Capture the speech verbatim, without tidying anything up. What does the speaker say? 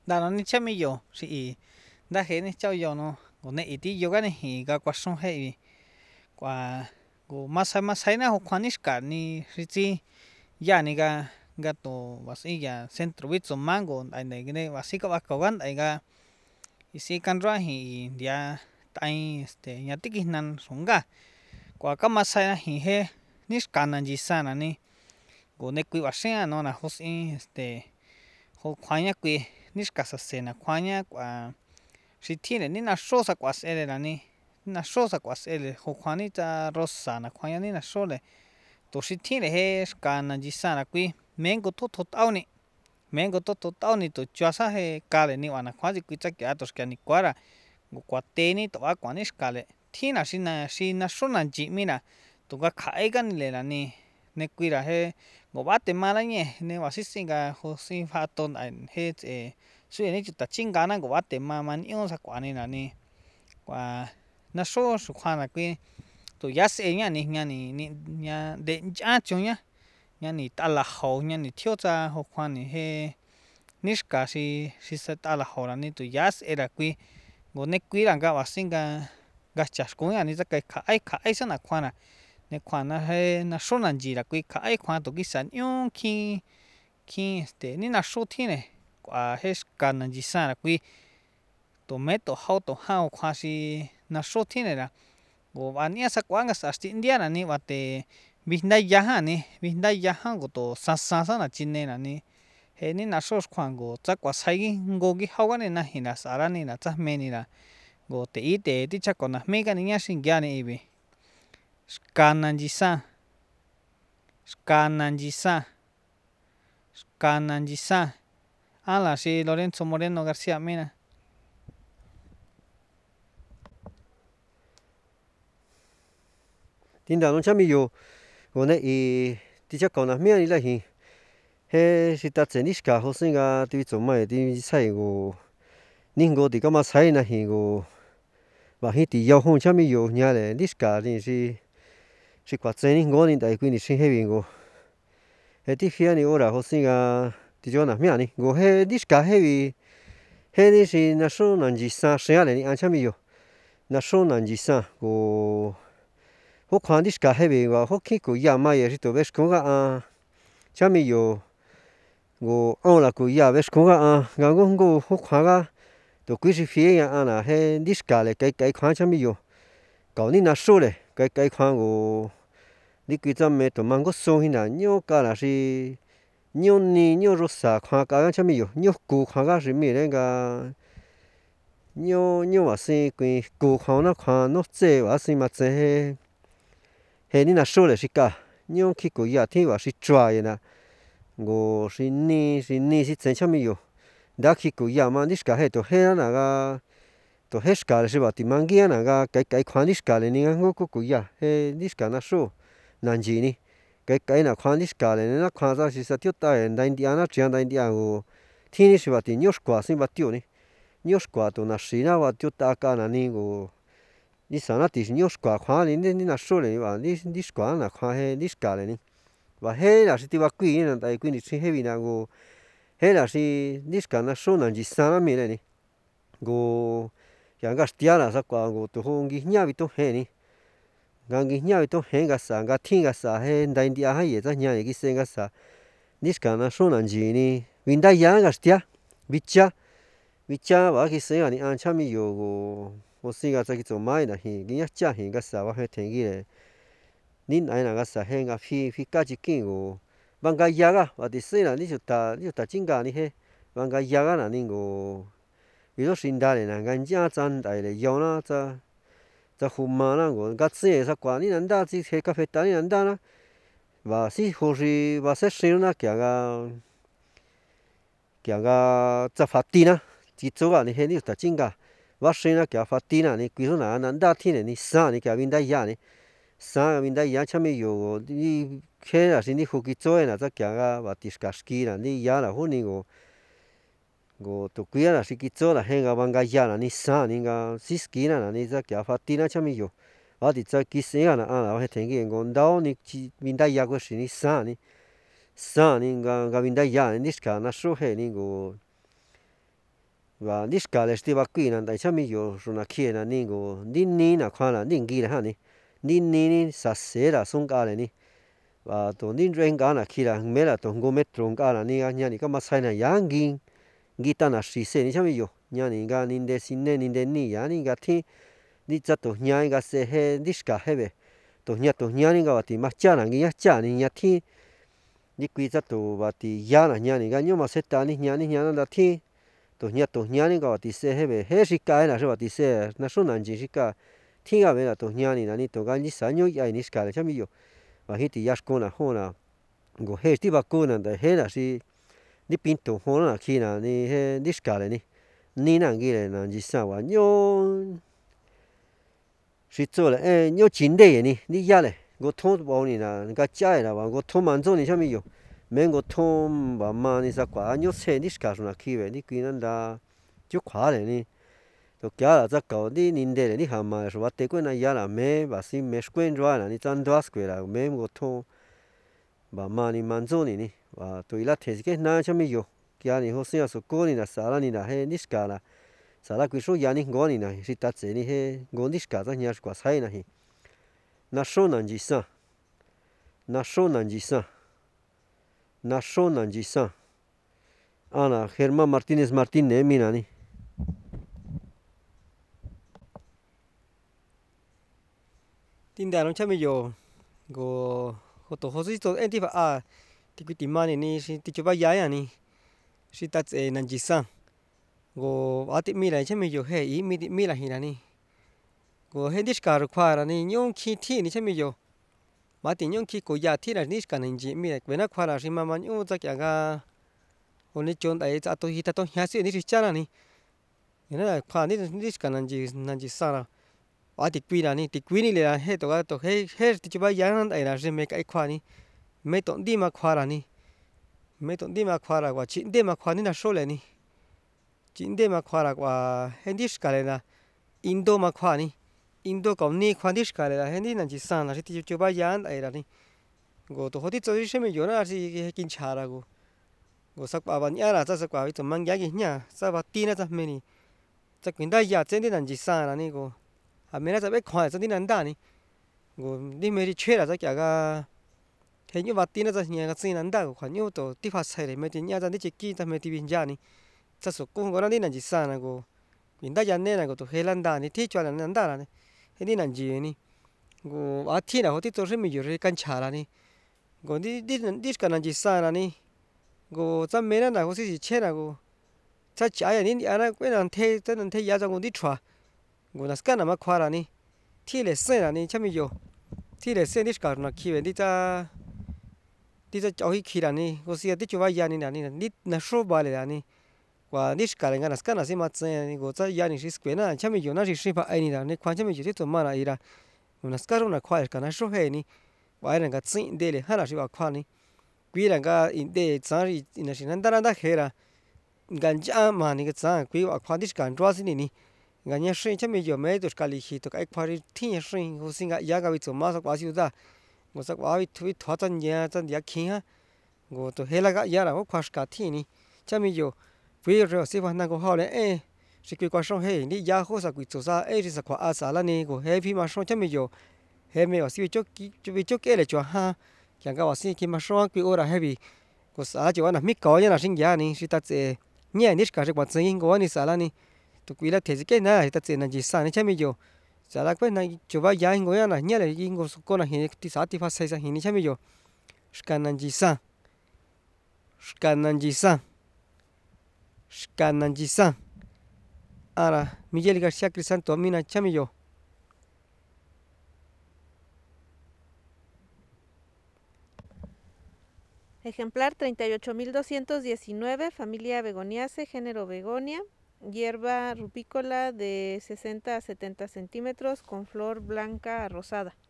đa nó ní chấm mi yo sĩ đã hết ní cháu yo nó còn này tí yo cái này thì cái quả sông hay quả của masai masai na học khoan ní cả ní sĩ ya ní cái cái tổ basi ya centro vít som mango ai này cái này basi các bác cầu gan ai cái isi kan ra hi dia tai este ya tiki nan songa quả cái masai na hi he ní cả nan gì sana ní của này quy bác sinh nó là hosi este ho khoan ya quy ní cả sa se na khoan ya quả si tiene ni na so sa quả se la ni na so sa quả se le ho khoan ni ta rosa na khoan ya ni na so le to si tiene he ska na ji sa na quy mengo to to tao ni mengo to to tao ni to chua sa he ka le ni wa na khoan ji quy cha kya to ska ni kwa ra quả te ni to a quả ni ska le thi na si na si na so na ji mi na to ga khai ga ni le la ni ne quy ra he ngo ba te ma la nhé ne wa si singa ho si pha ton an he e suy ni ta chinga na ngo ba te ma man yo sa quả ni na ni quả na so su khoan là quy to ya se nya ni nya ni ni nya de cha chu nhá nya ni ta la ho nya ni thio cha ho khoan ni he ni ska si si sa ta la ho la ni to ya se ra quy ngo ne quy ra ga wa singa ga cha ko nya ni sa kai khai khai sa na khoan na ne khoan na he na so na ji ra quy khai khoan to ki san yo ki ki este ni na so thi ne quả he ska na ji sa ra quy to me to hao to hao khoan si na so thi ne ra go ba nia sa kwa nga sa sti india na ni wa te vinda ya ha ni vinda ya ha go to sa sa sa na chin ne na ni he ni na so khoan go cha kwa sai gi go gi hao ga ne na hi na sa ra ni na cha me ni na go te i te ti cha ko na me ga ni nya sin gya ni bi ska na ji sa ska na ji sa ska na ji sa ala si Lorenzo Moreno García Mena tin đào nó chăm mi yo còn này thì chắc còn là miếng này là hi he si ta chen iska ho singa ti zo mai ti sai go ning go ti kama sai na hi go ba hi ti yo hong chăm mi yo nya le iska ni si si kwa chen ning go ni dai quy ni sin he bi go he ti fia ni ora ho singa ti jo na miếng ni go he iska he bi he ni si na so nan ji sa sia le ni an chăm mi yo na so nan ji sa go ho khoan iska he bi wa ho ki ko ya ma ye si to ves ko ga a chăm mi yo go on la ku ya ves ko ga a ga go go ho khoan ga to quy si fie ya ana he iska le kai kai khoan chăm mi yo cậu ni na so le kai kai khoan go ni quy chăm me to mang go so hi na nyo ka la si nyo ni nyo rosa khoan ka chăm mi yo nyo ku khoan ga si mi le ga nyo nyo wa si quy ku khoan na khoan no che wa si ma che he he ni na so le si ka nyo ki ko ya thi wa si chua ye na go si ni si ni si chen chăm mi yo da ki ko ya ma iska he to he na ga to he ska le si ba ti mang gi na ga kai kai khoan iska le ni ga go ko ko ya he iska na so nan ji ni cái cái nào khoan iska le na khoan ra si sa tiêu ta en da india na chiang da india go thi ni si ba ti nyos kwa si ba tiêu ni nyos kwa to na si na wa tiêu ta ka na ni go ni sa na ti nyos kwa khoan ni ni na so le ba ni ni kwa na khoan he iska le ni và he là si ti ba quy na dai quy ni si he bi na go he là si iska na so na ji sa na mi le ni go yang ga stia la sa kwa go to hong gi nya bi to he ni gang gi nya bi to he ga sa ga thi ga sa he da india ha ye za nya ye gi se ga sa iska na so na ji ni win da ya ga stia vicha vicha ba gi se ga ni an cha mi yo go ho si ga sa gi zo mai na hi gi ya cha hi ga sa wa he the gi le ni nai na ga sa he ga phi phi ka ji kin go bang ga ya ga wa ti se na ni ju ta ni ta jing ga ni he bang ga ya ga na ni go ví dụ sinh ra này là nhà chân đại là yêu nó cho cho hùm mà nó còn gắt xe sao quả ní nắn đa chỉ thế cà phê tán ní nắn đa nó và si hồ si và sẽ sinh nó kiểu cái kiểu cái cho phát tin á chỉ chỗ cái này hết đi ta chính cả và sinh nó kiểu phát tin á này ví dụ là nắn đa thiên này ní sa này kiểu bên đây ya này sa bên đây ya chăm yêu đi khi là sinh đi hồ kỳ chỗ này là cho kiểu cái và tiskaki là đi ya là hôn ní go go to kuya la sikitso la henga banga ya la ni sa ni ga siskina la ni za kya fatina chami yo wa ti za kisinga na ala wa tengi ngo ndao ni chi minda ya go shi ni sa ni sa ni ga ga minda ya ni ska na sho he ni go và nít cả là still bạc quy là tại sao mình yêu rồi là kia là ní go ní ní là khoan là ní gì là ha ní ní ní ní sa sẽ là sung cả là ní và tổ ní rèn cả là kia là mấy là tổ go mấy trồng cả là ní nhà ní cái mà sai là yang gì gì ta là xí sẽ ní sao mình yêu nhà ní cái ní để xin nên ní để ní nhà ní cái thì ní chắc tổ nhà cái sẽ he nít cả he về tổ nhà tổ nhà ní cái thì mà cha là cái cha ní nhà thì ní quy chắc tổ và thì nhà là nhà ní cái nhưng mà sẽ ta ní nhà ní nhà là thì tổ nhà tổ nhà ní cái thì sẽ he về he xí cái là sẽ thì sẽ nó số nạn gì xí cái thì cái về là tổ nhà ní là ní tổ cái ní sao nhớ ai ní cái là sao mình yêu và khi thì yết con là hoa là go he tí bạc con là để he là xí ní pin tổ hoa là khi là ní he ní cái là ní ní là cái là gì sao à nhớ xí chỗ là ê nhớ chín đây ní ní giá này go thôn bao ní là cái trái là và go thôn man chỗ ní sao mình yêu mình go thôn và mà ní sao quả nhớ xe ní cái là khi về ní cái nó là chút khóa này ní tôi kia là chắc có đi nhìn đây ní hàm mà rồi thế quên này giá là mấy và xin mấy quên rồi là ní chân đó square là mấy go thôn và mà ní man chỗ ní ní và tôi là thấy cái nào sao mình yêu kia ní hồ sơ số cô ní là sao là ní là he ní cái là sao là cái số giá ní ngon ní này chỉ tát chế ní he ngon ní cái đó nhà quả sai này na số nạn gì sao na số nạn gì sao na số nạn gì sao Ana Germán Martínez Martínez mina ní tin đàn ông cha mình yo go ho to ho si to en ti fa a ti ku ti mani ni si ti chuba ya ya ni si ta tse nan ji sang go a ti mi la cha mình yo he i mi mi la hi la ni go he dis ka ru kwa ra ni nyong ki thi ni cha mình yo ma ti nyong ki ko ya thi la ni ska nan ji mi la na kwa ra si ma ma nyu za kya ga ho ni chon dai za to hi ta to nya si ni si cha la ni na la kwa ni ni ska nan ji nan ji sa la à thì quy là ní thì quy ní là hết tổ cái tổ hết hết thì chú bây giờ nó là gì mấy cái khoa ní mấy tổ đi mà khoa là ní mấy tổ đi mà khoa là quả chín đi mà khoa ní là số là ní chín đi mà khoa là quả hết đi cái là Indo mà khoa ní Indo còn ní khoa đi cái là hết đi là chỉ sang là thì chú bây giờ nó là ní gồm tổ hết đi chơi xem mấy chỗ nó là kinh chả là gồm gồm sắc bà bạn nhá là chắc sắc bà bị tụm mang giá gì nhá sao bà tin là chắc mấy ní chắc quyển đây giờ trên đi là chỉ sang là ní gồm à mình đã biết khoai cho đi năn đà ní, gồm đi mấy đi chơi là cho cả cái hình như vật tin là cho nhà cái gì năn đà của khoai như tổ tí phát sai đấy mấy tin nhà cho đi chơi kia cho mấy tí bình giá ní, cho số cũng có năn đi năn chỉ sang là gồm mình đã dàn nên là gồm tổ hay năn đà ní, tí cho là năn đà là ní, hay đi năn gì ní, gồm à tí là họ tí tổ sẽ mình rồi căn chả là ní, gồm đi đi đi cái năn chỉ sang là ní, gồm cho mấy năn là họ sẽ chơi là gồm cho trái là ní, anh ấy quên năn thế cho năn thế giá cho gồm đi chua gồm là cái nào mà khoa là ní thì là xe là ní chăm mình vô thì là xe đi cả nó khi về đi ta đi ta cho khi là ní có xe đi cho vay nhà ní là ní ní là số ba là ní và đi cả là cái nào cái nào sẽ mà xe ní có ta nhà ní sẽ quên là chăm mình vô nó chỉ sinh phải ní là ní quan chăm mình vô thì tụi mà là ý là gồm là cái nào khoa cái nào số hay ní và là cái chuyện đây là hai là sẽ vào khoa ní quý là cái đây sáng thì là sẽ năn đa năn hết là gần chả mà ní cái sáng quý vào khoa đi cả đoán xin ní ngày nay sinh chắc mình giờ mấy đứa cái gì tụi cái khoai thiên nhiên sinh hồ sinh cái giá cái vị mà sao quá siêu ta mà sao quá vị tụi thoát chân nhà chân nhà kia ha ngô tụi hết là cái giá là có khoai cái thiên nhiên chắc mình giờ bây giờ sẽ phải năng够好嘞哎是规划上嘿你giá好啥贵做啥哎是quoi à啥là nè ngô hết phim mà xong chắc mình giờ hết mấy cái siêu chốt chốt chốt cái là cho ha chẳng cái gì khi mà xong quý ô là hết bị có啥cho anh là mít có như là sinh giá nè是ta sẽ nhẹ nhất cả cái quá trình của anh sao là nè tụi quý là thế cái này ta chỉ là chỉ sang này bây giờ giờ là cái này chủ yếu là người là nhớ là những người con là hiện thì sao thì phát sinh ra hiện nay bây giờ cái này chỉ sang cái này chỉ sang cái này chỉ sang à là Miguel García Crisanto mina bây giờ Ejemplar treinta y ocho mil doscientos diecinueve, familia Begoniaceae, género Begonia, hierba rupícola de sesenta a setenta centímetros con flor blanca a rosada.